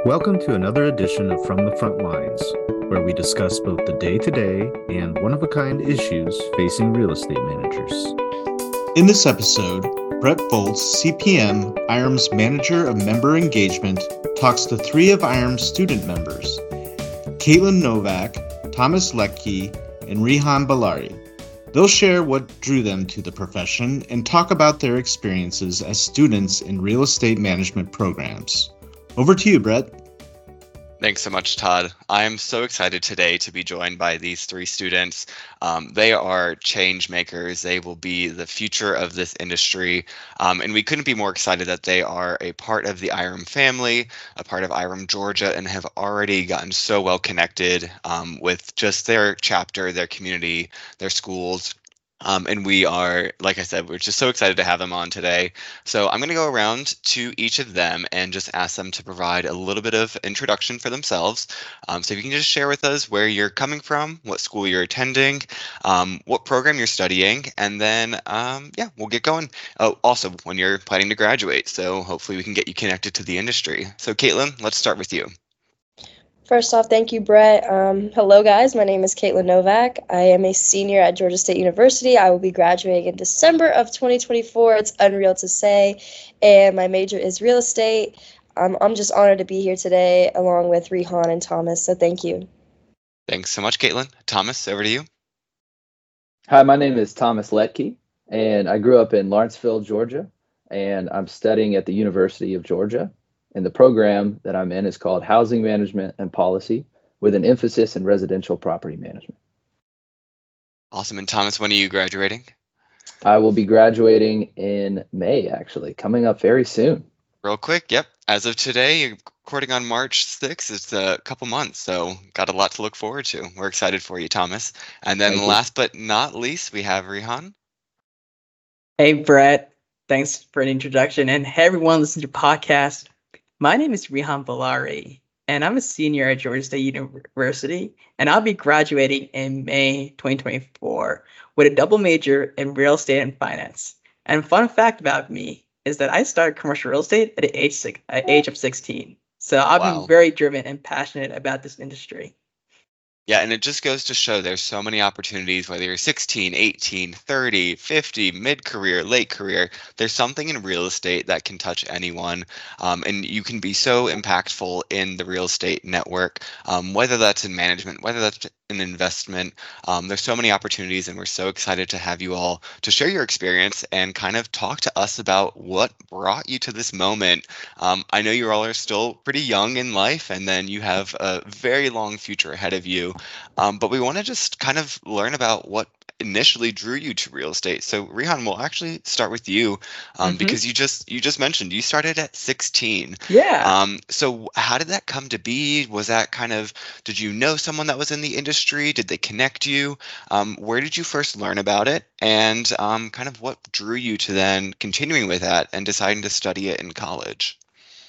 Welcome to another edition of From the Front Lines, where we discuss both the day-to-day and one-of-a-kind issues facing real estate managers. In this episode, Brett Bolts, CPM, IRM's Manager of Member Engagement, talks to three of IRM's student members, Caitlin Novak, Thomas Letke, and Rehan Balari. They'll share what drew them to the profession and talk about their experiences as students in real estate management programs. Over to you, Brett. Thanks so much, Todd. I'm so excited today to be joined by these three students. They are change makers. They will be the future of this industry. And we couldn't be more excited that they are a part of the IRM family, a part of IRM Georgia, and have already gotten so well connected with just their chapter, their community, their schools. And we are, like I said, we're just so excited to have them on today. So I'm going to go around to each of them and just ask them to provide a little bit of introduction for themselves. So if you can just share with us where you're coming from, what school you're attending, what program you're studying, and then, we'll get going. Oh, also, when you're planning to graduate. So hopefully we can get you connected to the industry. So Caitlin, let's start with you. First off, thank you, Brett. Hello, guys. My name is Caitlin Novak. I am a senior at Georgia State University. I will be graduating in December of 2024. It's unreal to say. And my major is real estate. I'm just honored to be here today along with Rehan and Thomas. So thank you. Thanks so much, Caitlin. Thomas, over to you. Hi, my name is Thomas Letke, and I grew up in Lawrenceville, Georgia, and I'm studying at the University of Georgia. And the program that I'm in is called Housing Management and Policy, with an emphasis in residential property management. Awesome. And Thomas, when are you graduating? I will be graduating in May, actually, coming up very soon. Real quick, yep. As of today, you're recording on March 6th. It's a couple months, so got a lot to look forward to. We're excited for you, Thomas. And then last but not least, we have Rehan. Hey, Brett. Thanks for an introduction. And hey, everyone, listen to your podcast. My name is Rehan Balari, and I'm a senior at Georgia State University, and I'll be graduating in May 2024 with a double major in real estate and finance. And fun fact about me is that I started commercial real estate at the age of 16. So I've been very driven and passionate about this industry. Yeah, and it just goes to show there's so many opportunities, whether you're 16, 18, 30, 50, mid-career, late career, there's something in real estate that can touch anyone. And you can be so impactful in the real estate network, whether that's in management, whether that's in investment. There's so many opportunities, and we're so excited to have you all to share your experience and kind of talk to us about what brought you to this moment. I know you all are still pretty young in life, and then you have a very long future ahead of you. But we want to just kind of learn about what initially drew you to real estate. So Rehan, we'll actually start with you because you just mentioned you started at 16. Yeah. So how did that come to be? Was that did you know someone that was in the industry? Did they connect you? Where did you first learn about it? And kind of what drew you to then continuing with that and deciding to study it in college?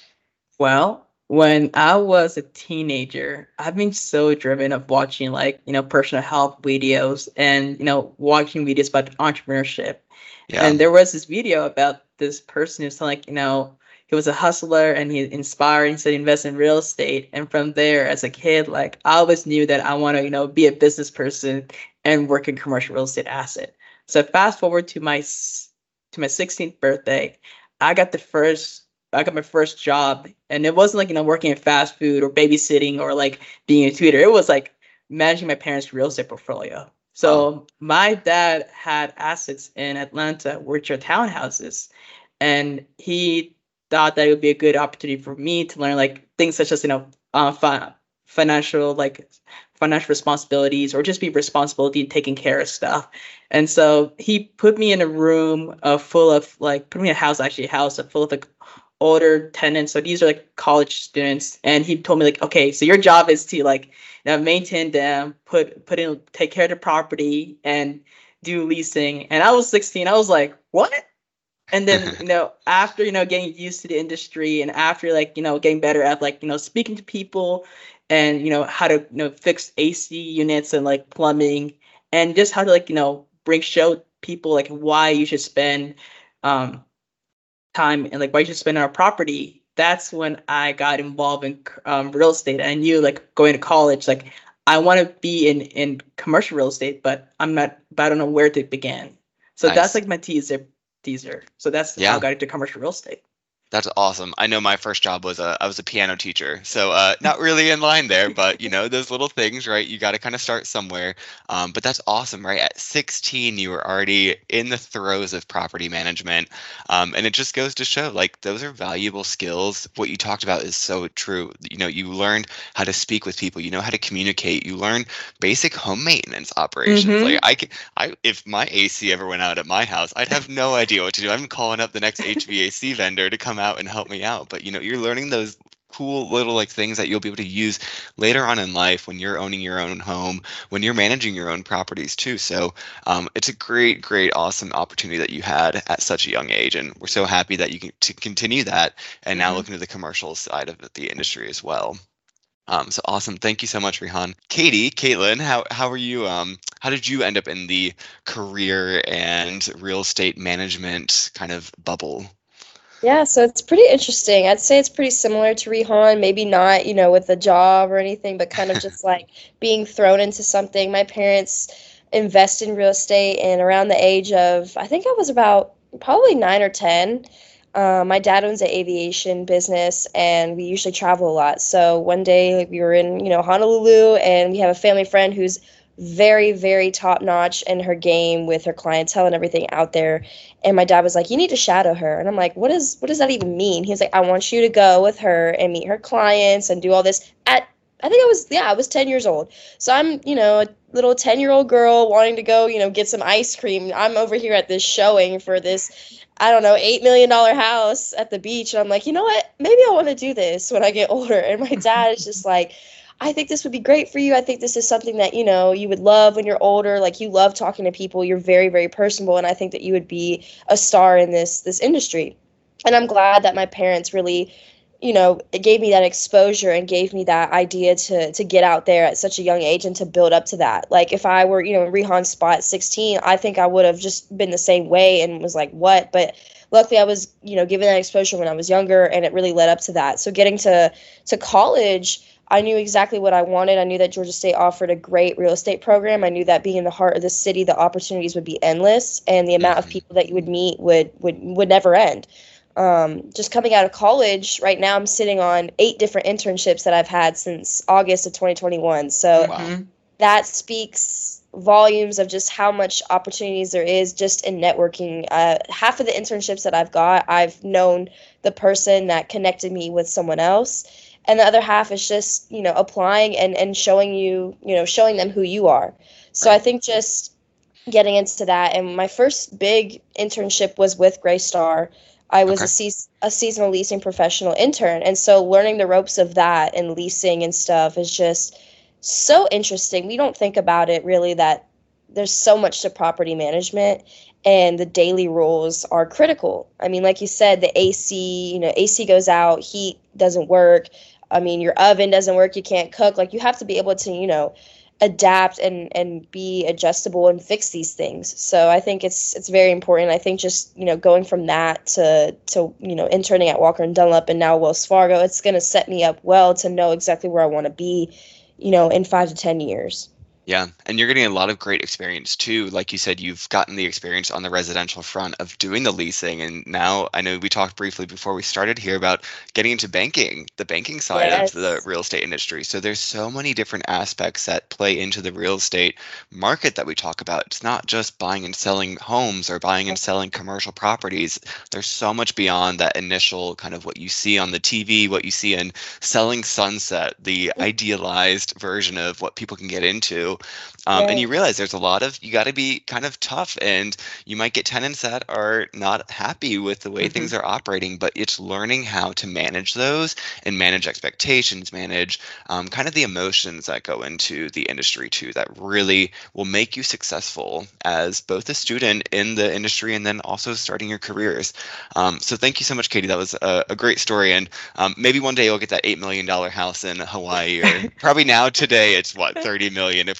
Well, when I was a teenager, I've been so driven of watching personal health videos and, watching videos about entrepreneurship. Yeah. And there was this video about this person who's he was a hustler and he inspired, he said, invest in real estate. And from there, as a kid, I always knew that I want to, be a business person and work in commercial real estate asset. So fast forward to my 16th birthday, I got my first job, and it wasn't working in fast food or babysitting or being a tutor. It was managing my parents' real estate portfolio. So my dad had assets in Atlanta, which are townhouses, and he thought that it would be a good opportunity for me to learn things such as financial responsibilities, or just be responsibility in taking care of stuff. And so he put me in a room full of put me in a house full of older tenants. So these are college students, and he told me okay, so your job is to maintain them, take care of the property, and do leasing. And I was 16. I was like, what? And then after getting used to the industry, and after getting better at speaking to people, and how to fix AC units and plumbing, and just how to show people why you should spend time and why you should spend on a property, that's when I got involved in real estate. I knew like going to college, like I want to be in commercial real estate, but I don't know where to begin. So that's Nice. like my teaser. So that's how Yeah. I got into commercial real estate. That's awesome. I know my first job was I was a piano teacher, so not really in line there, but those little things, right? You got to kind of start somewhere. But that's awesome, right? At 16, you were already in the throes of property management, and it just goes to show, like, those are valuable skills. What you talked about is so true. You learned how to speak with people, you know how to communicate, you learn basic home maintenance operations. Mhm. Like if my AC ever went out at my house, I'd have no idea what to do. I'm calling up the next HVAC vendor to come out and help me out. But you're learning those cool little like things that you'll be able to use later on in life when you're owning your own home, when you're managing your own properties too. So it's a great, awesome opportunity that you had at such a young age, and we're so happy that you can to continue that and now Mhm. look into the commercial side of the industry as well. So awesome. Thank you so much, Rihan. Caitlin, how are you? How did you end up in the career and real estate management kind of bubble? Yeah, so it's pretty interesting. I'd say it's pretty similar to Rihan, maybe not, with a job or anything, but kind of just like being thrown into something. My parents invest in real estate, and around the age of, I think I was about probably 9 or 10. My dad owns an aviation business, and we usually travel a lot. So one day, like, we were in, Honolulu, and we have a family friend who's very, very top notch in her game with her clientele and everything out there. And my dad was like, "You need to shadow her." And I'm like, what does that even mean? He's like, "I want you to go with her and meet her clients and do all this." I think I was 10 years old. So I'm, a little 10-year-old girl wanting to go, get some ice cream. I'm over here at this showing for this, I don't know, $8 million house at the beach. And I'm like, you know what? Maybe I want to do this when I get older. And my dad is just like, "I think this would be great for you. I think this is something that, you would love when you're older. Like, you love talking to people. You're very, very personable. And I think that you would be a star in this industry." And I'm glad that my parents really, it gave me that exposure and gave me that idea to get out there at such a young age and to build up to that. Like, if I were, in Rihan's spot at 16, I think I would have just been the same way and was like, what? But luckily I was, given that exposure when I was younger, and it really led up to that. So getting to college, I knew exactly what I wanted. I knew that Georgia State offered a great real estate program. I knew that being in the heart of the city, the opportunities would be endless, and the amount of people that you would meet would never end. Just coming out of college, right now I'm sitting on 8 different internships that I've had since August of 2021. So Wow. that speaks volumes of just how much opportunities there is just in networking. Half of the internships that I've got, I've known the person that connected me with someone else. And the other half is just, applying and showing showing them who you are. So I think just getting into that. And my first big internship was with Greystar. I was Okay. a seasonal leasing professional intern. And so learning the ropes of that and leasing and stuff is just so interesting. We don't think about it really, that there's so much to property management, and the daily rules are critical. I mean, like you said, the AC, AC goes out, heat doesn't work. I mean, your oven doesn't work, you can't cook. Like, you have to be able to, adapt and be adjustable and fix these things. So I think it's very important. I think just, going from that to interning at Walker and Dunlop and now Wells Fargo, it's going to set me up well to know exactly where I want to be, in 5 to 10 years. Yeah, and you're getting a lot of great experience too. Like you said, you've gotten the experience on the residential front of doing the leasing. And now I know we talked briefly before we started here about getting into banking, the banking side of the Yes. real estate industry. So there's so many different aspects that play into the real estate market that we talk about. It's not just buying and selling homes or buying and selling commercial properties. There's so much beyond that initial kind of what you see on the TV, what you see in Selling Sunset, the idealized version of what people can get into. And you Right. realize there's a lot of, you got to be kind of tough, and you might get tenants that are not happy with the way things are operating, but it's learning how to manage those and manage expectations, manage kind of the emotions that go into the industry too, that really will make you successful as both a student in the industry and then also starting your careers. So thank you so much, Katie. That was a great story. And maybe one day you'll get that $8 million house in Hawaii, or probably now today it's what, 30 million if we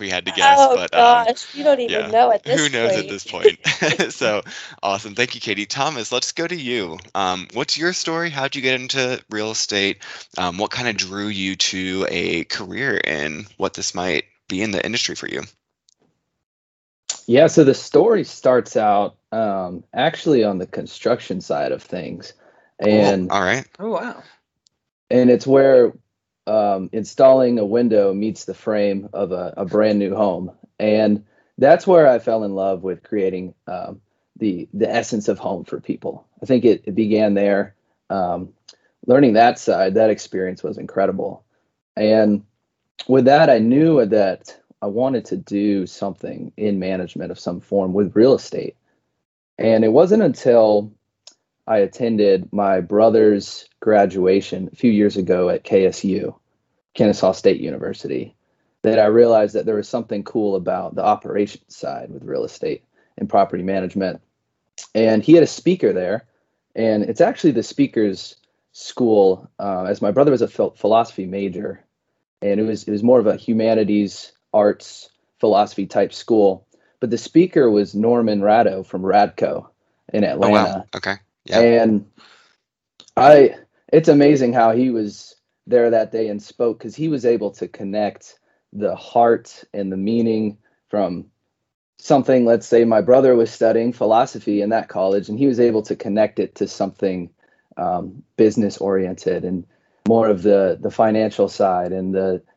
we had to guess. Oh But gosh, you don't even yeah, know at this who knows at point. this point? So awesome. Thank you, Katie. Thomas, let's go to you. What's your story? How'd you get into real estate? What kind of drew you to a career in what this might be in the industry for you? Yeah, so the story starts out actually on the construction side of things. Cool. And All right. Oh, wow. and it's where installing a window meets the frame of a brand new home. And that's where I fell in love with creating the essence of home for people. I think it began there. Learning that side, that experience was incredible. And with that, I knew that I wanted to do something in management of some form with real estate. And it wasn't until I attended my brother's graduation a few years ago at KSU, Kennesaw State University, that I realized that there was something cool about the operations side with real estate and property management. And he had a speaker there, and it's actually the speaker's school, as my brother was a philosophy major, and it was more of a humanities, arts, philosophy type school. But the speaker was Norman Ratto from Radco in Atlanta. Oh, wow. Okay. Yeah. And it's amazing how he was there that day and spoke, because he was able to connect the heart and the meaning from something. Let's say my brother was studying philosophy in that college, and he was able to connect it to something business oriented and more of the financial side and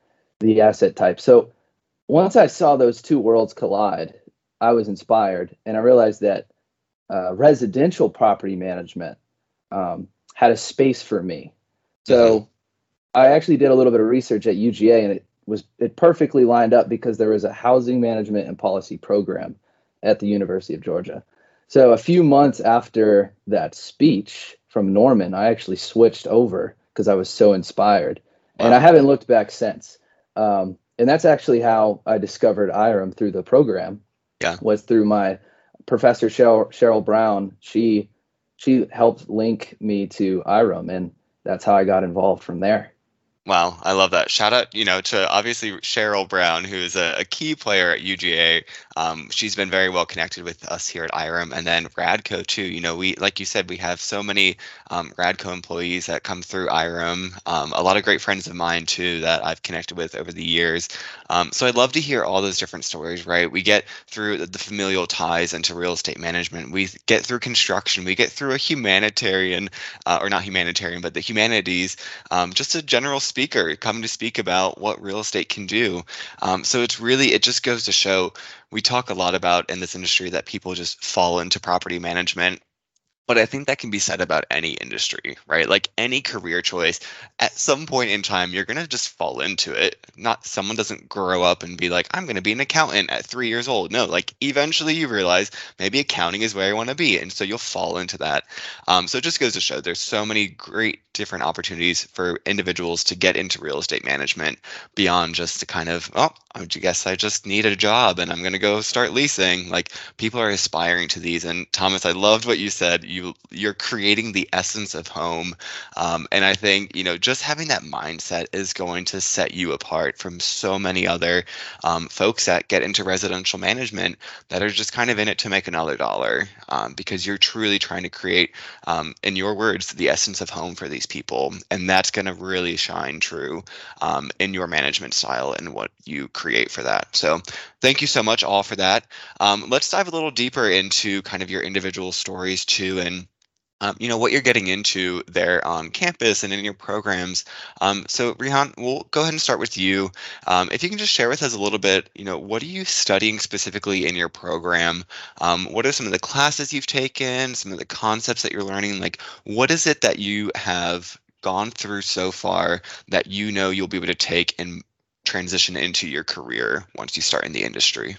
the asset type. So once I saw those two worlds collide, I was inspired, and I realized that residential property management had a space for me. So I actually did a little bit of research at UGA, and it perfectly lined up because there was a housing management and policy program at the University of Georgia. So a few months after that speech from Norman, I actually switched over because I was so inspired. Wow. And I haven't looked back since. And that's actually how I discovered IREM through the program. Yeah. Was through my professor, Cheryl Brown. She helped link me to IREM, and that's how I got involved from there. Wow, I love that. Shout out, to obviously Cheryl Brown, who is a key player at UGA. She's been very well connected with us here at IREM, and then Radco too. We, like you said, we have so many Radco employees that come through IREM. A lot of great friends of mine too that I've connected with over the years. So I'd love to hear all those different stories. Right, we get through the familial ties into real estate management. We get through construction. We get through a humanitarian, or not humanitarian, but the humanities. Just a general speaker come to speak about what real estate can do. So it just goes to show, we talk a lot about in this industry that people just fall into property management. But I think that can be said about any industry, right? Like any career choice, at some point in time, you're going to just fall into it. Someone doesn't grow up and be like, I'm going to be an accountant at 3 years old. No, like eventually you realize maybe accounting is where I want to be. And so you'll fall into that. So it just goes to show there's so many great different opportunities for individuals to get into real estate management beyond just the kind of, I guess I just need a job and I'm going to go start leasing. Like people are aspiring to these. And Thomas, I loved what you said. You're creating the essence of home. And I think, just having that mindset is going to set you apart from so many other folks that get into residential management that are just kind of in it to make another dollar, because you're truly trying to create, in your words, the essence of home for these people. And that's going to really shine true in your management style and what you create for that. So thank you so much all for that. Let's dive a little deeper into kind of your individual stories too, and what you're getting into there on campus and in your programs. So Rehan, we'll go ahead and start with you. If you can just share with us a little bit, what are you studying specifically in your program? What are some of the classes you've taken, some of the concepts that you're learning? Like, what is it that you have gone through so far that you'll be able to take and transition into your career once you start in the industry?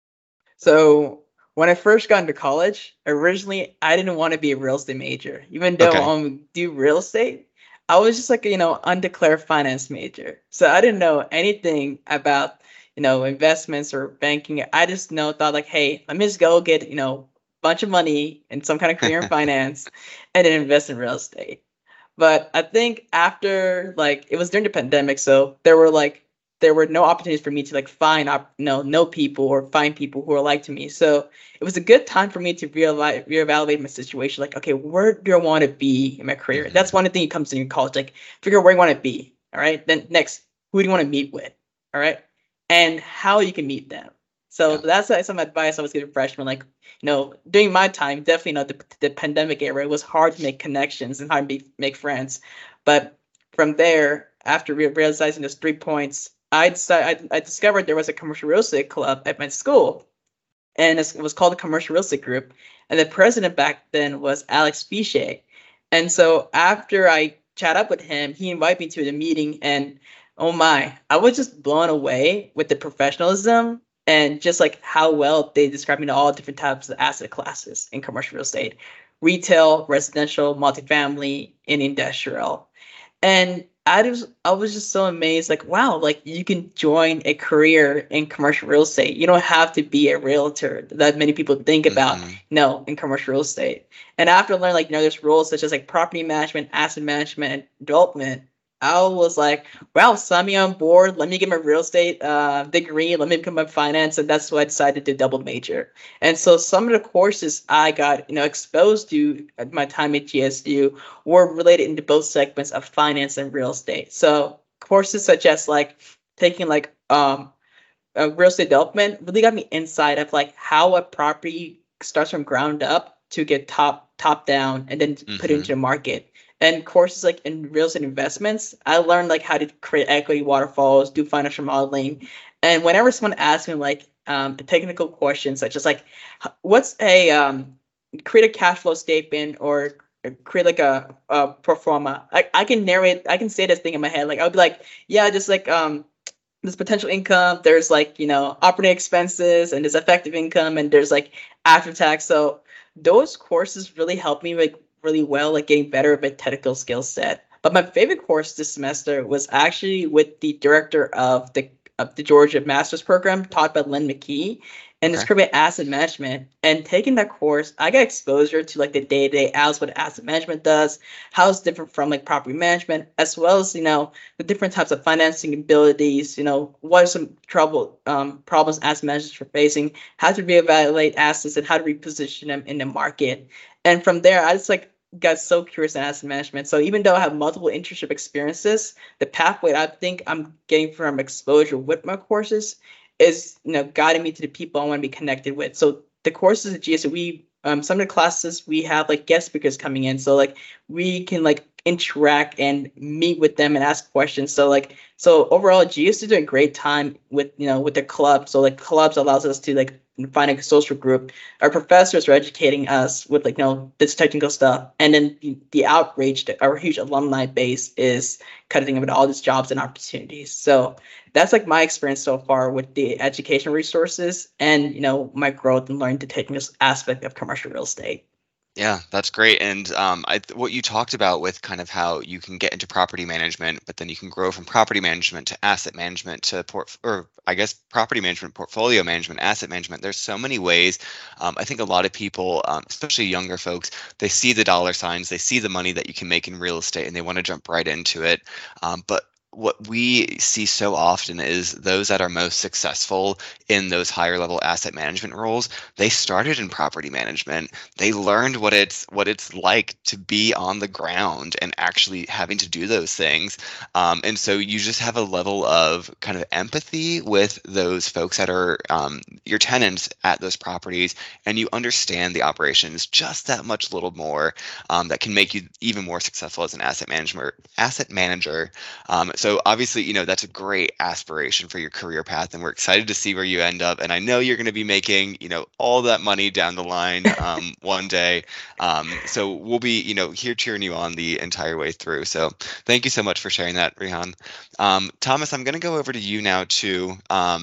So when I first got into college, originally I didn't want to be a real estate major. Even though I do real estate, I was just like undeclared finance major. So I didn't know anything about investments or banking. I just thought like, hey, let me just go get a bunch of money and some kind of career in finance, and then invest in real estate. But I think after it was during the pandemic, so there were there were no opportunities for me to like find know people or find people who are like to me. So it was a good time for me to reevaluate my situation. Like, okay, where do I want to be in my career? Mhm. That's one thing that comes in college. Like, figure out where you want to be. All right. Then next, who do you want to meet with? All right, and how you can meet them. So Yeah. that's some advice I was giving freshmen. Like, during my time, definitely, the pandemic era, it was hard to make connections and hard to make friends. But from there, after realizing those 3 points, I discovered there was a commercial real estate club at my school, and it was called the Commercial Real Estate Group. And the president back then was Alex Fichet. And so after I chat up with him, he invited me to the meeting, and oh my, I was just blown away with the professionalism and just like how well they described me to all different types of asset classes in commercial real estate, retail, residential, multifamily, and industrial. And I was just so amazed, like, wow, like you can join a career in commercial real estate. You don't have to be a realtor that many people think about, Mhm. in commercial real estate. And after learning, like, there's roles such as like property management, asset management, and development, I was like, wow, sign me on board. Let me get my real estate degree. Let me become a finance. And that's why I decided to double major. And so some of the courses I got, exposed to at my time at GSU were related into both segments of finance and real estate. So courses such as like taking like real estate development really got me inside of like how a property starts from ground up to get top down and then put it into the market. And courses like in real estate investments, I learned like how to create equity waterfalls, do financial modeling. And whenever someone asks me like a technical question such as like what's a create a cash flow statement or create like a pro forma, I can narrate, I can say this thing in my head. Like I would be like, yeah, just like there's potential income, there's like, operating expenses, and there's effective income, and there's like after tax. So those courses really helped me like really well, like getting better at my technical skill set. But my favorite course this semester was actually with the director of the Georgia Master's Program, taught by Lynn McKee, and it's Okay. about asset management. And taking that course, I got exposure to like the day-to-day as what asset management does, how it's different from like property management, as well as the different types of financing abilities. What are some problems asset managers are facing, how to reevaluate assets, and how to reposition them in the market. And from there, I just like got so curious in asset management. So even though I have multiple internship experiences, the pathway I think I'm getting from exposure with my courses is guiding me to the people I want to be connected with. So the courses at GSU, we some of the classes we have like guest speakers coming in, so like we can like interact and meet with them and ask questions. So overall, GSU is doing a great time with with the club. So like clubs allows us to like find a social group. Our professors are educating us with like this technical stuff, and then the outreach, our huge alumni base is cutting about all these jobs and opportunities. So that's like my experience so far with the education resources and my growth and learning to take this aspect of commercial real estate. Yeah, that's great. And what you talked about with kind of how you can get into property management, but then you can grow from property management to asset management to property management, portfolio management, asset management. There's so many ways. I think a lot of people, especially younger folks, they see the dollar signs, they see the money that you can make in real estate, and they want to jump right into it. But what we see so often is those that are most successful in those higher level asset management roles, they started in property management. They learned what it's like to be on the ground and actually having to do those things. And so you just have a level of kind of empathy with those folks that are your tenants at those properties, and you understand the operations just that much little more, that can make you even more successful as an asset manager. So obviously, that's a great aspiration for your career path, and we're excited to see where you end up. And I know you're going to be making, all that money down the line one day. So we'll be, here cheering you on the entire way through. So thank you so much for sharing that, Rehan. Thomas, I'm going to go over to you now too.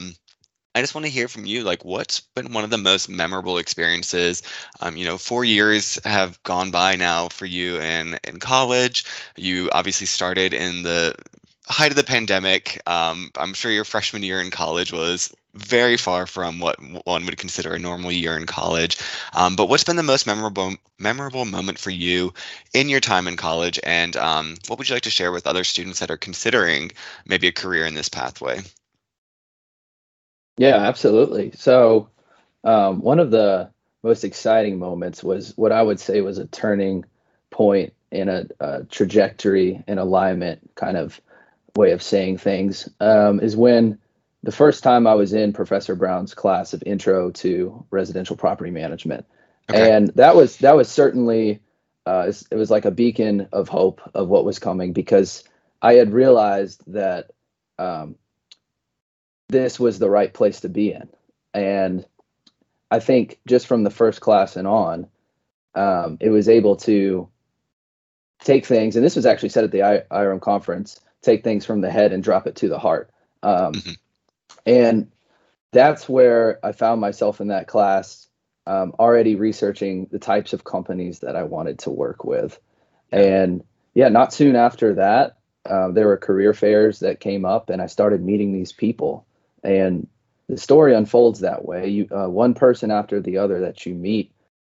I just want to hear from you, like, what's been one of the most memorable experiences? 4 years have gone by now for you in college. You obviously started in the height of the pandemic. I'm sure your freshman year in college was very far from what one would consider a normal year in college. But what's been the most memorable moment for you in your time in college? And what would you like to share with other students that are considering maybe a career in this pathway? Yeah, absolutely. So one of the most exciting moments was what I would say was a turning point in a trajectory and alignment kind of way of saying things, is when the first time I was in Professor Brown's class of Intro to Residential Property Management. Okay. And that was certainly it was like a beacon of hope of what was coming, because I had realized that um, this was the right place to be in. And I think just from the first class and on, it was able to take things, and this was actually said at the IRM conference, take things from the head and drop it to the heart. Mhm. And that's where I found myself in that class, already researching the types of companies that I wanted to work with. And yeah, not soon after that, there were career fairs that came up, and I started meeting these people. And the story unfolds that way. You, one person after the other that you meet,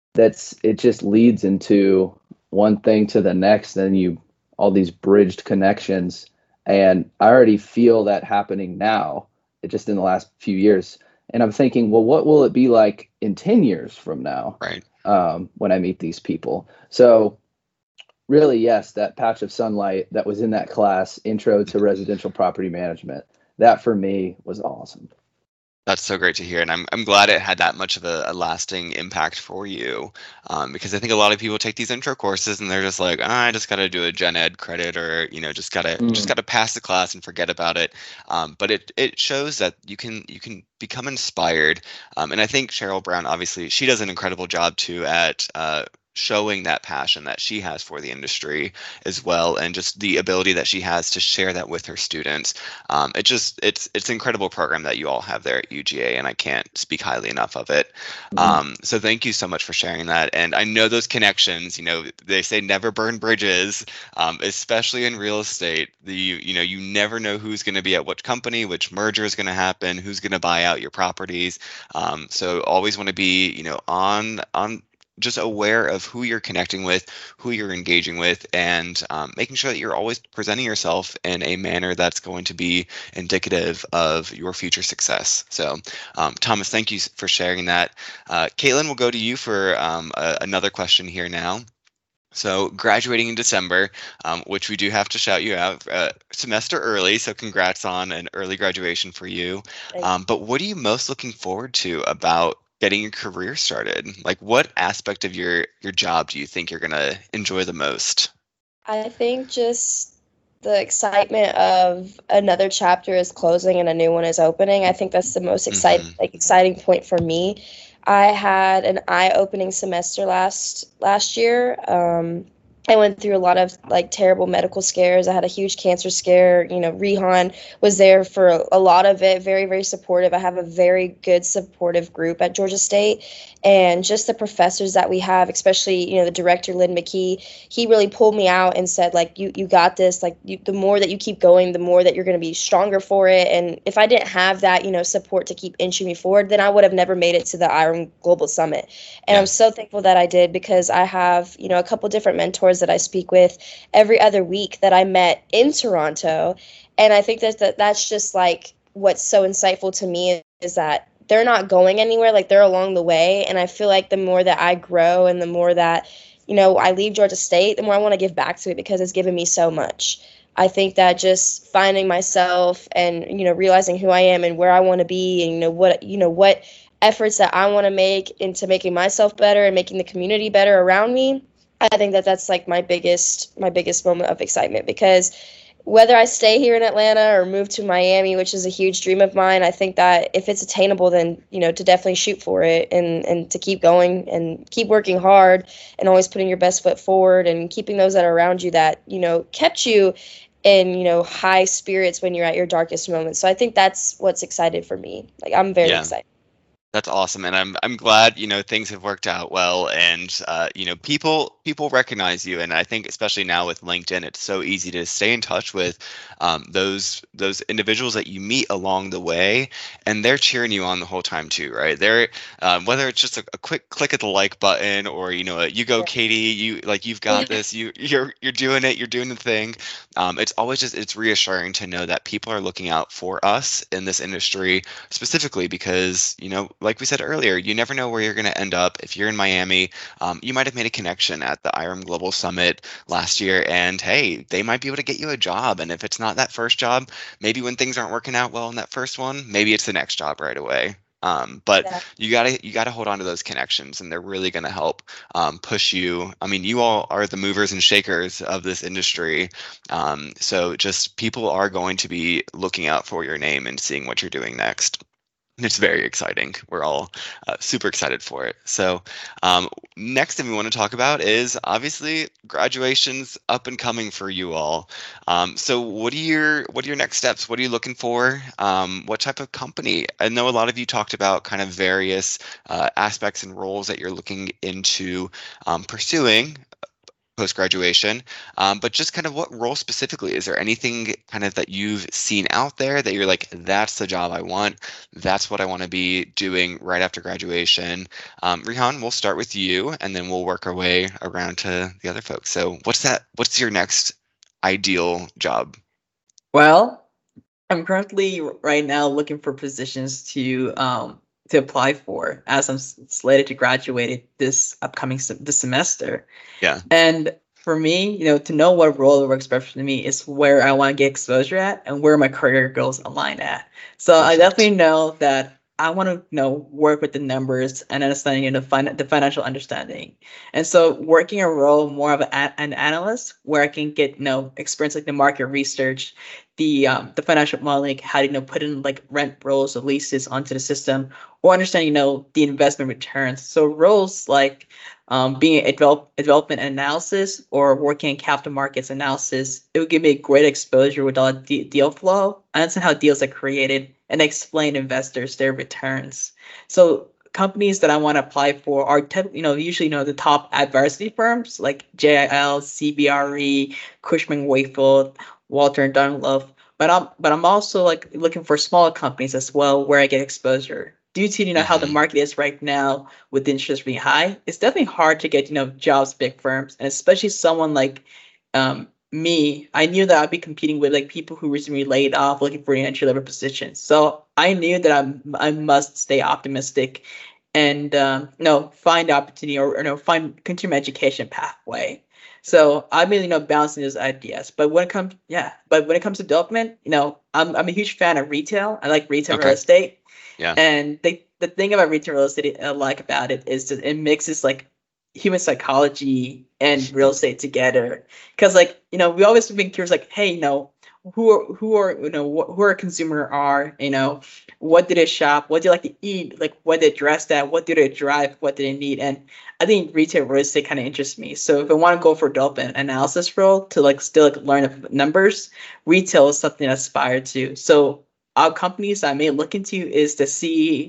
it just leads into one thing to the next. Then all these bridged connections, and I already feel that happening now, just in the last few years. And I'm thinking, well, what will it be like in 10 years from now, Right. when I meet these people? So really, yes, that patch of sunlight that was in that class, Intro to Residential Property Management, that for me was awesome. That's so great to hear, and I'm glad it had that much of a lasting impact for you, because I think a lot of people take these intro courses and they're just like, I just got to do a gen ed credit, or just gotta pass the class and forget about it. But it shows that you can become inspired, and I think Cheryl Brown, obviously, she does an incredible job too at showing that passion that she has for the industry as well, and just the ability that she has to share that with her students. It's an incredible program that you all have there at UGA, and I can't speak highly enough of it. So thank you so much for sharing that. And I know those connections, they say never burn bridges, especially in real estate. You never know who's going to be at which company, which merger is going to happen, who's going to buy out your properties. So always want to be, on just aware of who you're connecting with, who you're engaging with, and making sure that you're always presenting yourself in a manner that's going to be indicative of your future success. So, Thomas, thank you for sharing that. Caitlin, we'll go to you for another question here now. So graduating in December, which we do have to shout you out, semester early, so congrats on an early graduation for you. But what are you most looking forward to about getting your career started? Like, what aspect of your job do you think you're going to enjoy the most? I think just the excitement of another chapter is closing and a new one is opening. I think that's the most exciting point for me. I had an eye-opening semester last year. I went through a lot of terrible medical scares. I had a huge cancer scare. Rehan was there for a lot of it, very, very supportive. I have a very good supportive group at Georgia State, and just the professors that we have, especially, the director, Lynn McKee, he really pulled me out and said, you got this. The more that you keep going, the more that you're going to be stronger for it. And if I didn't have that, support to keep inching me forward, then I would have never made it to the IRM Global Summit. And I'm so thankful that I did, because I have, a couple different mentors that I speak with every other week that I met in Toronto. And I think that's just what's so insightful to me is that they're not going anywhere. They're along the way. And I feel like the more that I grow and the more that, I leave Georgia State, the more I want to give back to it, because it's given me so much. I think that just finding myself and, realizing who I am and where I want to be, and, what efforts that I want to make into making myself better and making the community better around me. I think that's my biggest moment of excitement, because whether I stay here in Atlanta or move to Miami, which is a huge dream of mine, I think that if it's attainable, then, to definitely shoot for it, and to keep going and keep working hard and always putting your best foot forward and keeping those that are around you that, kept you in, high spirits when you're at your darkest moments. So I think that's what's excited for me. I'm very excited. That's awesome, and I'm glad things have worked out well, and people people recognize you. And I think especially now with LinkedIn, it's so easy to stay in touch with those individuals that you meet along the way, and they're cheering you on the whole time too, right? They're whether it's just a quick click at the like button, or you go, Katie, you've got this, you're doing it, you're doing the thing. It's always it's reassuring to know that people are looking out for us in this industry, specifically because like we said earlier, you never know where you're going to end up. If you're in Miami, you might have made a connection at the IREM Global Summit last year, and hey, they might be able to get you a job. And if it's not that first job, maybe when things aren't working out well in that first one, maybe it's the next job right away. But you gotta hold on to those connections, and they're really gonna help push you. I mean, you all are the movers and shakers of this industry. So just people are going to be looking out for your name and seeing what you're doing next. It's very exciting. We're all super excited for it. So next thing we want to talk about is obviously graduation's up and coming for you all. So what are your next steps? What are you looking for? What type of company? I know a lot of you talked about kind of various aspects and roles that you're looking into pursuing post-graduation, but just kind of what role specifically? Is there anything kind of that you've seen out there that you're like, that's the job I want, that's what I want to be doing right after graduation? Rehan, we'll start with you, and then we'll work our way around to the other folks. So what's your next ideal job? Well, I'm currently right now looking for positions to apply for, as I'm slated to graduate this semester. Yeah. And for me, to know what role works best for me is where I want to get exposure at and where my career goals align at. So Perfect. I definitely know that I want to work with the numbers and understanding the financial understanding. And so working a role more of an analyst, where I can get experience like the market research, the financial modeling, how to put in like rent rolls or leases onto the system, or understanding the investment returns. So roles like being a development analysis or working in capital markets analysis, it would give me a great exposure with all the deal flow, understand how deals are created, and explain to investors their returns. So companies that I want to apply for are usually the top advisory firms like JIL, CBRE, Cushman & Wakefield, Walter & Dunlop. But I'm also like looking for smaller companies as well, where I get exposure. Due to how the market is right now with interest being high, it's definitely hard to get jobs big firms, and especially someone like me. I knew that I'd be competing with like people who recently laid off, looking for an entry level position. So I knew that I must stay optimistic and find opportunity or continue my education pathway. So I've been balancing those ideas. But when it comes to development, I'm a huge fan of retail. I like retail real estate. Yeah. And the thing about retail real estate I like about it is that it mixes like human psychology and real estate together. Because we always been curious, like, hey, who a consumer are, what do they shop, what do they like to eat, like what they dress at, what do they drive, what do they need. And I think retail real estate kind of interests me. So if I want to go for development analysis role to still learn the numbers, retail is something I aspire to. So our companies I may look into is the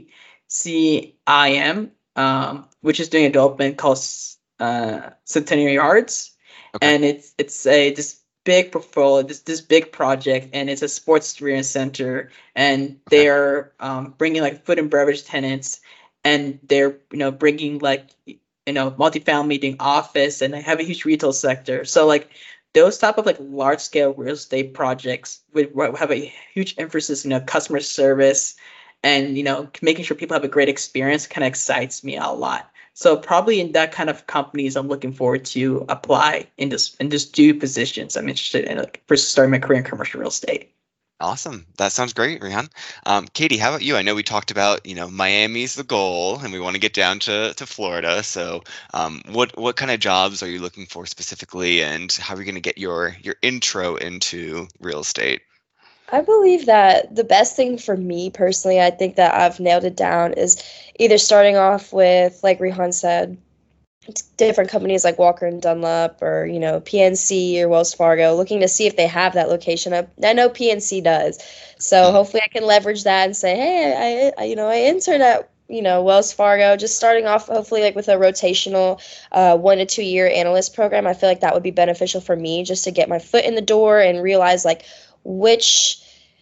CIM, which is doing a development called Centennial Yards. Okay. And it's this big portfolio, this big project, and it's a sports experience center, and they're bringing like food and beverage tenants, and they're bringing like multifamily, doing office, and they have a huge retail sector. So like those type of like large scale real estate projects would have a huge emphasis customer service, and making sure people have a great experience kind of excites me a lot. So probably in that kind of companies, I'm looking forward to apply in just two positions I'm interested in, like for starting my career in commercial real estate. Awesome. That sounds great, Rehan. Katie, how about you? I know we talked about, Miami's the goal and we want to get down to Florida. So what kind of jobs are you looking for specifically, and how are you going to get your intro into real estate? I believe that the best thing for me personally, I think that I've nailed it down, is either starting off with, like Rehan said, different companies like Walker & Dunlop or, PNC or Wells Fargo, looking to see if they have that location. I know PNC does. So hopefully I can leverage that and say, hey, I interned at Wells Fargo, just starting off hopefully like with a rotational 1 to 2 year analyst program. I feel like that would be beneficial for me just to get my foot in the door and realize like which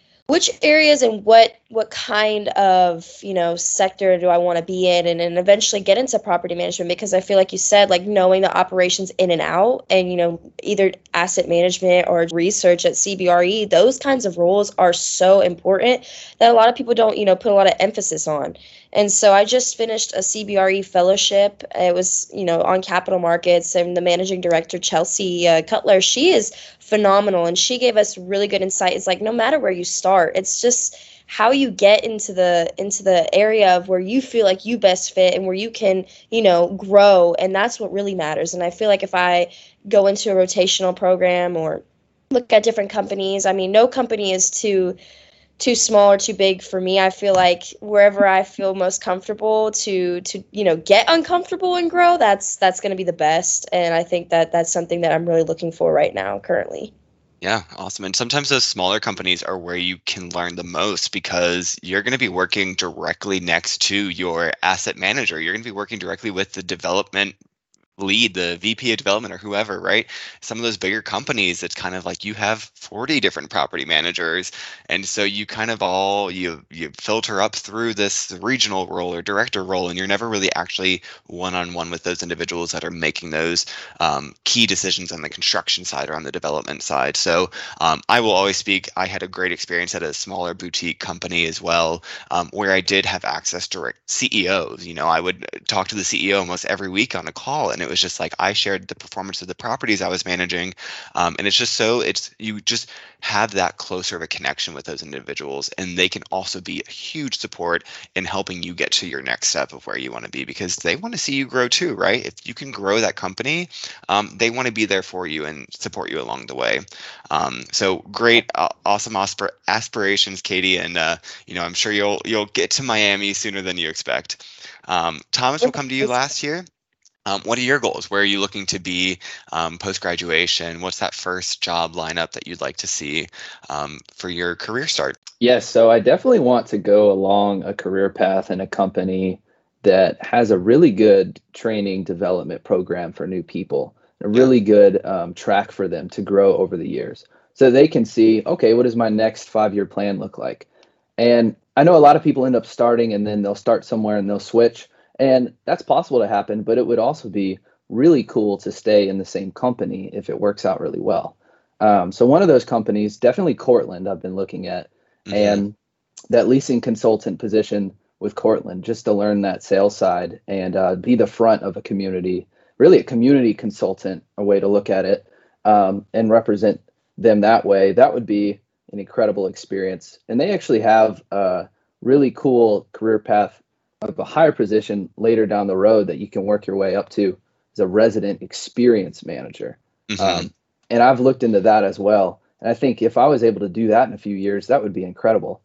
areas and what kind of sector do I want to be in, and eventually get into property management, because I feel like you said, like, knowing the operations in and out, and either asset management or research at CBRE, those kinds of roles are so important that a lot of people don't put a lot of emphasis on. And so I just finished a CBRE fellowship. It was on capital markets, and the managing director, Chelsea Cutler, she is phenomenal, and she gave us really good insight. It's like, no matter where you start, it's just how you get into the area of where you feel like you best fit and where you can grow, and that's what really matters. And I feel like if I go into a rotational program or look at different companies, I mean, no company is too small or too big for me. I feel like wherever I feel most comfortable to get uncomfortable and grow, that's going to be the best. And I think that that's something that I'm really looking for right now currently. Yeah, awesome. And sometimes those smaller companies are where you can learn the most, because you're going to be working directly next to your asset manager. You're going to be working directly with the development lead, the VP of development, or whoever, right? Some of those bigger companies, it's kind of like you have 40 different property managers. And so you kind of you filter up through this regional role or director role, and you're never really actually one-on-one with those individuals that are making those key decisions on the construction side or on the development side. So I will always speak, I had a great experience at a smaller boutique company as well, where I did have access to CEOs. I would talk to the CEO almost every week on a call, and it was just like I shared the performance of the properties I was managing, and it's just you just have that closer of a connection with those individuals, and they can also be a huge support in helping you get to your next step of where you want to be, because they want to see you grow too, right? If you can grow that company, they want to be there for you and support you along the way. So great, awesome aspirations, Katie, and I'm sure you'll get to Miami sooner than you expect. Thomas, we'll come to you last year. What are your goals? Where are you looking to be post-graduation? What's that first job lineup that you'd like to see for your career start? Yes, so I definitely want to go along a career path in a company that has a really good training development program for new people, a really good track for them to grow over the years, so they can see, okay, what does my next 5-year plan look like? And I know a lot of people end up starting and then they'll start somewhere and they'll switch. And that's possible to happen, but it would also be really cool to stay in the same company if it works out really well. So one of those companies, definitely Cortland, I've been looking at, and that leasing consultant position with Cortland, just to learn that sales side and be the front of a community, really a community consultant, a way to look at it, and represent them that way. That would be an incredible experience. And they actually have a really cool career path of a higher position later down the road that you can work your way up to as a resident experience manager. And I've looked into that as well. And I think if I was able to do that in a few years, that would be incredible.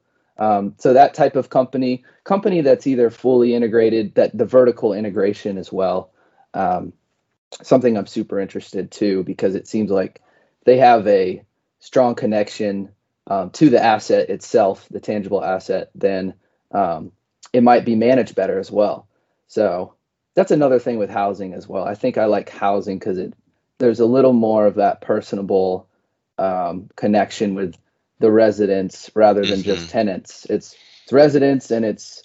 So that type of company that's either fully integrated, that the vertical integration as well, something I'm super interested too, because it seems like they have a strong connection to the asset itself, the tangible asset, then it might be managed better as well. So that's another thing with housing as well. I think I like housing because there's a little more of that personable connection with the residents rather than just tenants. It's residents and it's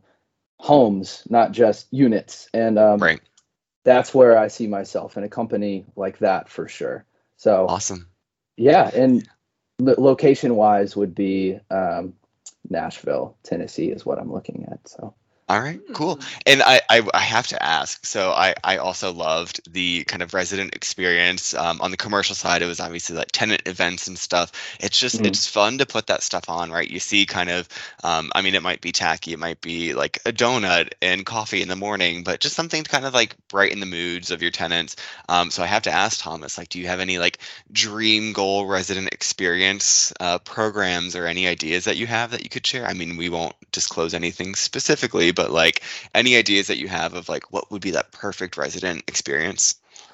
homes, not just units. And right. That's where I see myself in a company like that for sure. So awesome. Yeah, and location wise would be Nashville, Tennessee is what I'm looking at. So all right, cool. And I have to ask, so I also loved the kind of resident experience. On the commercial side, it was obviously like tenant events and stuff. It's just, it's fun to put that stuff on, right? You see kind of, I mean, it might be tacky, it might be like a donut and coffee in the morning, but just something to kind of like brighten the moods of your tenants. So I have to ask Thomas, like, do you have any like dream goal resident experience programs or any ideas that you have that you could share? I mean, we won't disclose anything specifically, but like any ideas that you have of like what would be that perfect resident experience?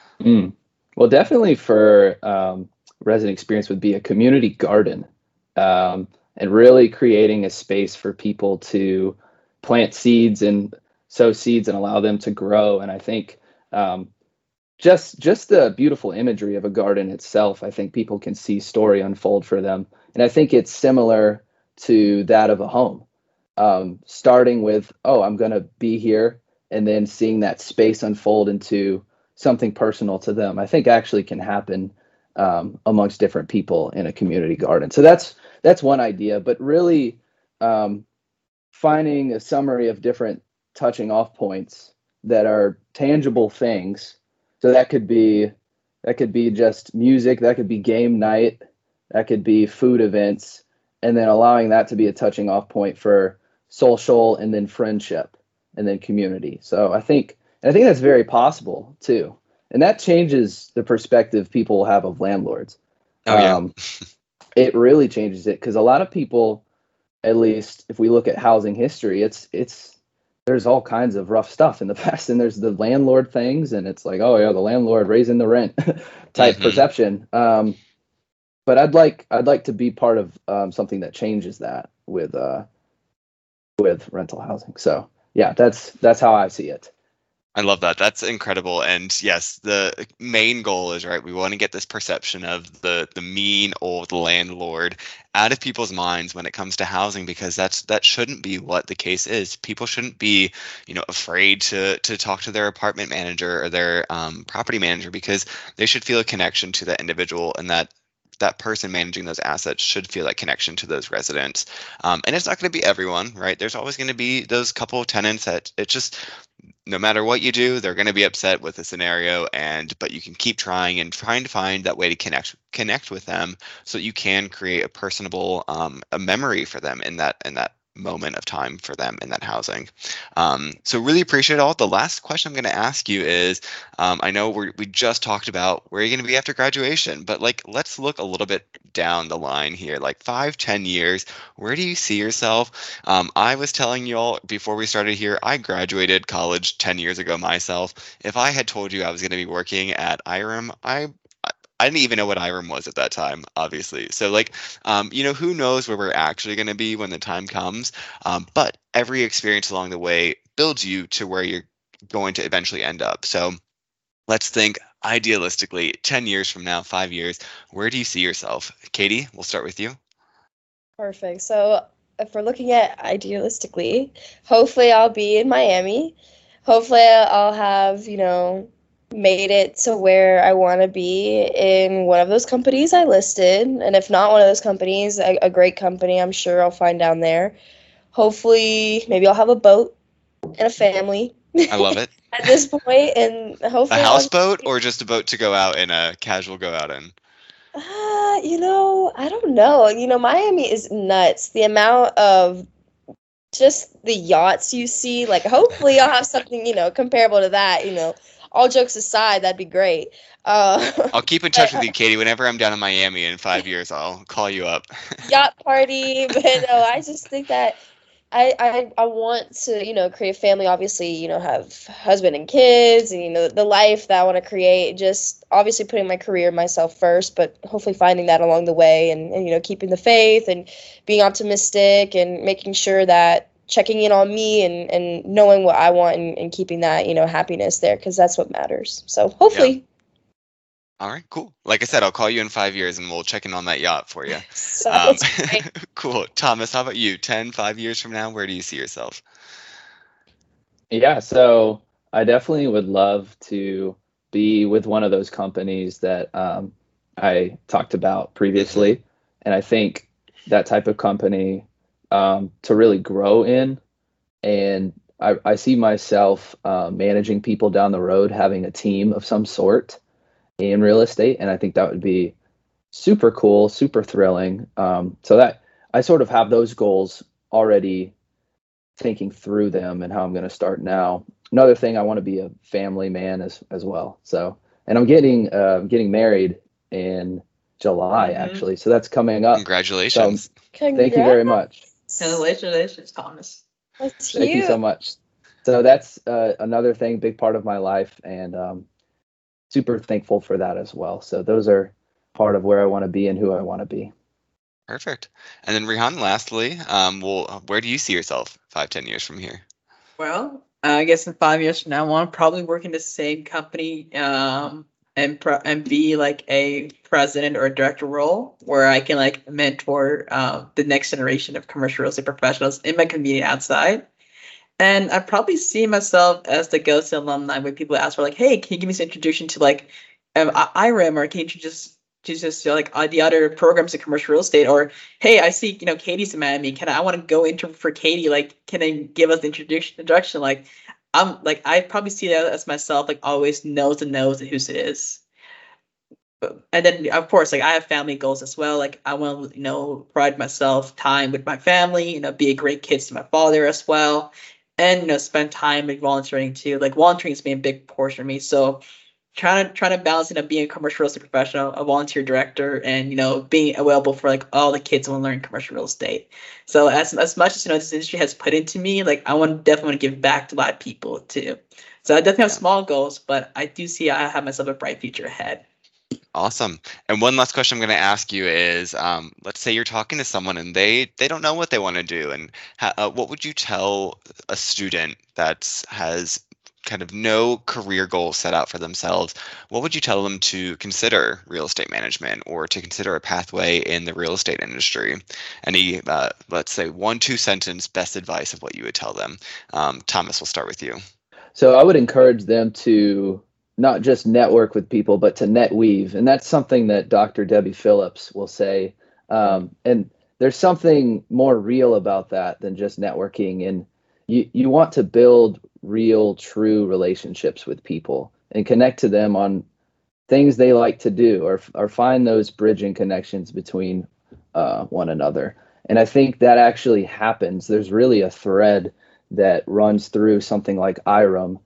Well, definitely for resident experience would be a community garden, and really creating a space for people to plant seeds and sow seeds and allow them to grow. And I think just the beautiful imagery of a garden itself, I think people can see story unfold for them. And I think it's similar to that of a home, starting with, oh, I'm going to be here, and then seeing that space unfold into something personal to them. I think actually can happen amongst different people in a community garden. So that's one idea, but really finding a summary of different touching off points that are tangible things. So that could be just music, that could be game night, that could be food events, and then allowing that to be a touching off point for social, and then friendship, and then community. So I think that's very possible too. And that changes the perspective people will have of landlords. Oh, yeah. It really changes it, because a lot of people, at least if we look at housing history, it's there's all kinds of rough stuff in the past, and there's the landlord things, and it's like, oh yeah, the landlord raising the rent type perception. But I'd like to be part of something that changes that with rental housing. So yeah, that's how I see it. I love that. That's incredible. And yes, the main goal is, right, we want to get this perception of the mean old landlord out of people's minds when it comes to housing, because that shouldn't be what the case is. People shouldn't be, afraid to talk to their apartment manager or their property manager, because they should feel a connection to that individual, and that person managing those assets should feel that connection to those residents. And it's not going to be everyone, right? There's always going to be those couple of tenants that it just, no matter what you do, they're going to be upset with the scenario, but you can keep trying and trying to find that way to connect with them, so that you can create a personable a memory for them in that moment of time for them in that housing. So really appreciate it all. The last question I'm going to ask you is, I know we just talked about where you're going to be after graduation, but let's look a little bit down the line here, 5-10 years. Where do you see yourself? I was telling you all before we started here, I graduated college 10 years ago myself. If I had told you I was going to be working at IREM, I didn't even know what IREM was at that time, obviously. So who knows where we're actually going to be when the time comes. But every experience along the way builds you to where you're going to eventually end up. So let's think idealistically, 10 years from now, 5 years, where do you see yourself? Katie, we'll start with you. Perfect. So if we're looking at idealistically, hopefully I'll be in Miami. Hopefully I'll have, made it to where I want to be in one of those companies I listed. And if not one of those companies, a great company I'm sure I'll find down there. Hopefully, maybe I'll have a boat and a family. I love it. At this point, and hopefully a houseboat, or just a boat to go out in, a casual go out in? I don't know. Miami is nuts. The amount of just the yachts you see, hopefully I'll have something, comparable to that, all jokes aside, that'd be great. I'll keep in touch with you, Katie. Whenever I'm down in Miami in 5 years, I'll call you up. Yacht party. But no, I just think that I want to, create a family, obviously, have husband and kids, and, the life that I want to create, just obviously putting my career myself first, but hopefully finding that along the way, and keeping the faith and being optimistic and making sure that checking in on me and knowing what I want and keeping that, happiness there, because that's what matters. So hopefully. Yeah. All right, cool. Like I said, I'll call you in 5 years and we'll check in on that yacht for you. Cool. Thomas, how about you? 5 years from now, where do you see yourself? Yeah, so I definitely would love to be with one of those companies that I talked about previously. And I think that type of company to really grow in. And I see myself managing people down the road, having a team of some sort in real estate. And I think that would be super cool, super thrilling. So that I sort of have those goals already, thinking through them and how I'm going to start now. Another thing, I want to be a family man as well. So, and I'm getting married in July, actually. So that's coming up. Congratulations. So, thank you very much. Congratulations, Thomas. That's Thank you so much. So that's another thing, big part of my life, and super thankful for that as well. So those are part of where I want to be and who I want to be. Perfect. And then Rihan, lastly, where do you see yourself 5, 10 years from here? Well, I guess in 5 years from now, I want to probably work in the same company, and be like a president or a director role where I can like mentor the next generation of commercial real estate professionals in my community outside. And I probably see myself as the go-to alumni when people ask for like, "Hey, can you give me some introduction to like IREM, or can you just like the other programs in commercial real estate?" Or, "Hey, I see Katie's mad at me. I want to go intern for Katie? Like, can they give us the introduction?" Like, I probably see that as myself like always knows whose it is. And then of course like I have family goals as well. Like I want to provide myself time with my family, be a great kid to my father as well, and spend time like volunteering too. Like volunteering has been a big portion of me, so trying to balance being a commercial real estate professional, a volunteer director, and being available for like all the kids who want to learn commercial real estate. So as much as this industry has put into me, like I definitely want to give back to a lot of people too. So I definitely have small goals, but I do see I have myself a bright future ahead. Awesome. And one last question I'm going to ask you is, let's say you're talking to someone and they don't know what they want to do. And what would you tell a student that has kind of no career goals set out for themselves? What would you tell them to consider real estate management or to consider a pathway in the real estate industry? Any, let's say, 1-2 sentence best advice of what you would tell them. Thomas, we'll start with you. So I would encourage them to not just network with people, but to net weave. And that's something that Dr. Debbie Phillips will say. And there's something more real about that than just networking. And you want to build real, true relationships with people and connect to them on things they like to do, or find those bridging connections between one another. And I think that actually happens. There's really a thread that runs through something like IREM.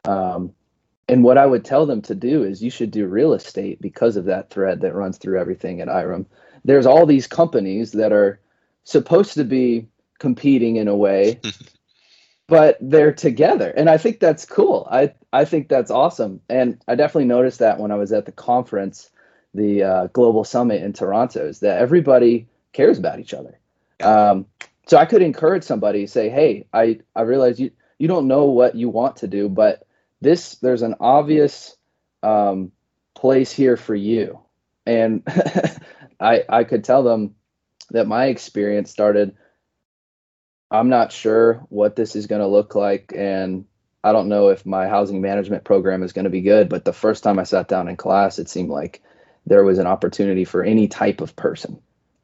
And what I would tell them to do is you should do real estate because of that thread that runs through everything at IREM. There's all these companies that are supposed to be competing in a way, but they're together. And I think that's cool. I think that's awesome. And I definitely noticed that when I was at the conference, the Global Summit in Toronto, is that everybody cares about each other. So I could encourage somebody, say, "Hey, I realize you don't know what you want to do, but there's an obvious place here for you." And I could tell them that my experience started, I'm not sure what this is going to look like, and I don't know if my housing management program is going to be good, but the first time I sat down in class, it seemed like there was an opportunity for any type of person.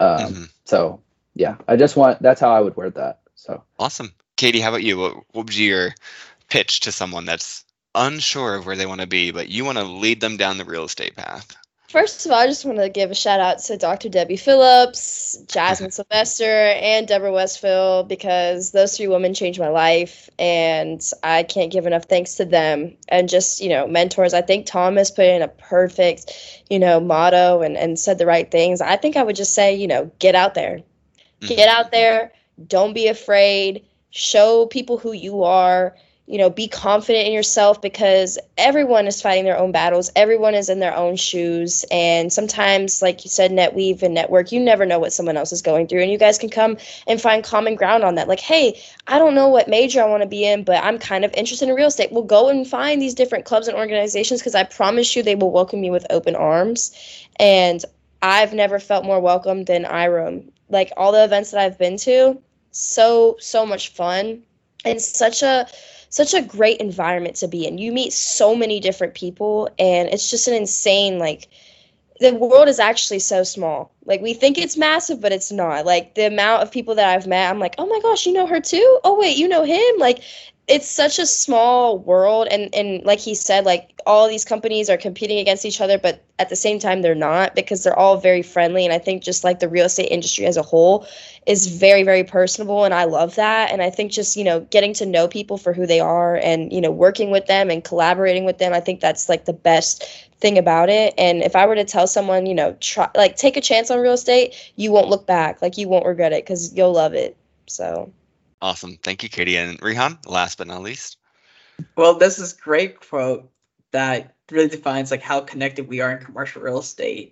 So yeah, that's how I would word that. So awesome. Katie, how about you? What would be your pitch to someone that's unsure of where they want to be, but you want to lead them down the real estate path? First of all, I just want to give a shout out to Dr. Debbie Phillips, Jasmine Sylvester, and Deborah Westfield, because those 3 women changed my life, and I can't give enough thanks to them. And just, mentors. I think Thomas put in a perfect, motto and said the right things. I think I would just say, get out there. Get out there. Don't be afraid. Show people who you are. Be confident in yourself, because everyone is fighting their own battles. Everyone is in their own shoes. And sometimes, like you said, net weave and network, you never know what someone else is going through. And you guys can come and find common ground on that. Like, hey, I don't know what major I want to be in, but I'm kind of interested in real estate. We'll go and find these different clubs and organizations, because I promise you they will welcome you with open arms. And I've never felt more welcome than IREM. Like, all the events that I've been to, so much fun, and such a great environment to be in. You meet so many different people, and it's just an insane, like, the world is actually so small. Like, we think it's massive, but it's not. Like, the amount of people that I've met, I'm like, oh my gosh, you know her too? Oh wait, you know him? Like, it's such a small world, and like he said, like, all these companies are competing against each other, but at the same time they're not, because they're all very friendly. And I think just like the real estate industry as a whole is very, very personable, and I love that. And I think just, getting to know people for who they are, and, working with them and collaborating with them, I think that's like the best thing about it. And if I were to tell someone, take a chance on real estate, you won't look back. Like, you won't regret it, because you'll love it. So awesome. Thank you, Katie. And Rihan, last but not least. Well, this is a great quote that really defines like how connected we are in commercial real estate.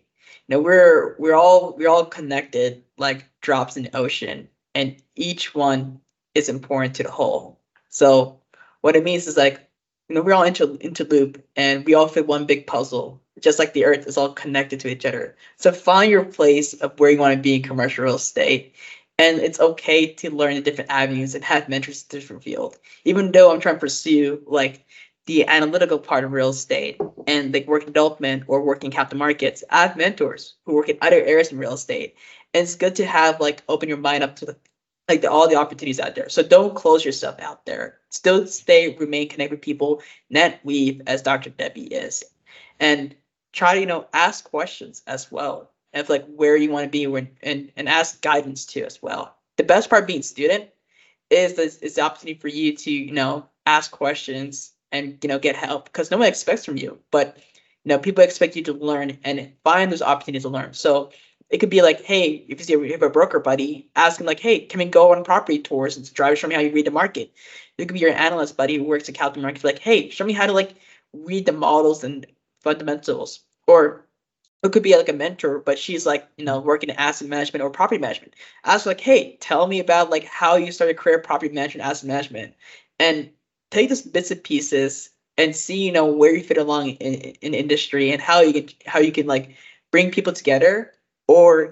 we're all connected like drops in the ocean, and each one is important to the whole. So what it means is like, we're all interloop, and we all fit one big puzzle, just like the earth is all connected to each other. So find your place of where you want to be in commercial real estate. And it's okay to learn the different avenues and have mentors in different field. Even though I'm trying to pursue like the analytical part of real estate and like work development or working capital markets, I have mentors who work in other areas in real estate. And it's good to have like open your mind up to all the opportunities out there. So don't close yourself out there. Still remain connected with people, net weave as Dr. Debbie is. And try to, ask questions as well of like where you want to be and ask guidance too as well. The best part being student is the opportunity for you to, ask questions and, get help, because no one expects from you, but, people expect you to learn and find those opportunities to learn. So it could be like, hey, if you have a broker buddy, ask him like, hey, can we go on property tours and drive, show me how you read the market? It could be your analyst buddy who works at capital markets, like, hey, show me how to like read the models and fundamentals. Or it could be like a mentor, but she's like, working in asset management or property management. Ask like, hey, tell me about like how you started a career property management, asset management, and take those bits and pieces and see, where you fit along in industry and how you can like bring people together or,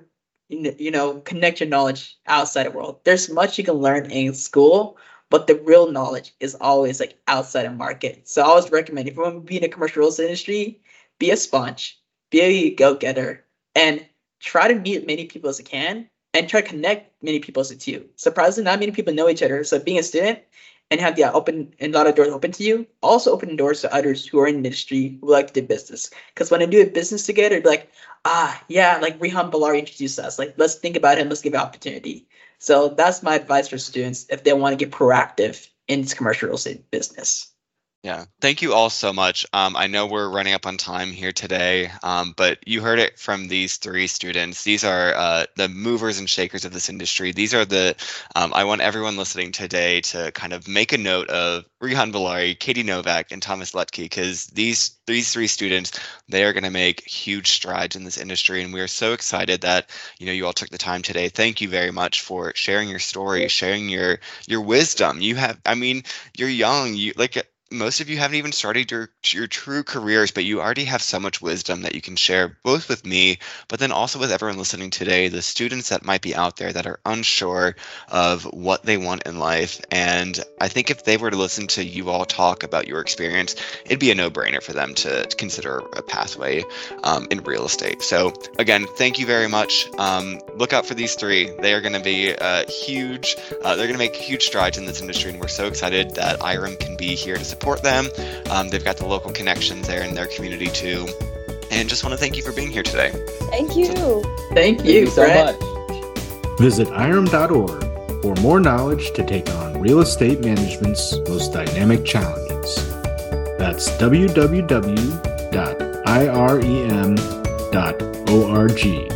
connect your knowledge outside the world. There's much you can learn in school, but the real knowledge is always like outside the market. So I always recommend, if you want to be in the commercial real estate industry, be a sponge, be a go-getter, and try to meet as many people as you can and try to connect many people as you do. Surprisingly, not many people know each other. So being a student and have the open and a lot of doors open to you, also open doors to others who are in the industry who like to do business. Because when they do a business together, be like, yeah, like Rehan Balari introduced us. Like, let's think about him. Let's give an opportunity. So that's my advice for students if they want to get proactive in this commercial real estate business. Yeah, thank you all so much. I know we're running up on time here today, but you heard it from these three students. These are the movers and shakers of this industry. These are I want everyone listening today to kind of make a note of Rehan Balari, Katie Novak, and Thomas Letke, because these three students, they are going to make huge strides in this industry. And we are so excited that, you all took the time today. Thank you very much for sharing your story, sharing your wisdom. You're young, most of you haven't even started your true careers, but you already have so much wisdom that you can share both with me, but then also with everyone listening today, the students that might be out there that are unsure of what they want in life. And I think if they were to listen to you all talk about your experience, it'd be a no-brainer for them to consider a pathway in real estate. So again, thank you very much. Look out for these three. They are going to be huge. They're going to make huge strides in this industry, and we're so excited that IREM can be here to support them. They've got the local connections there in their community too. And just want to thank you for being here today. Thank you. Thank you so much. Visit irem.org for more knowledge to take on real estate management's most dynamic challenges. That's www.irem.org.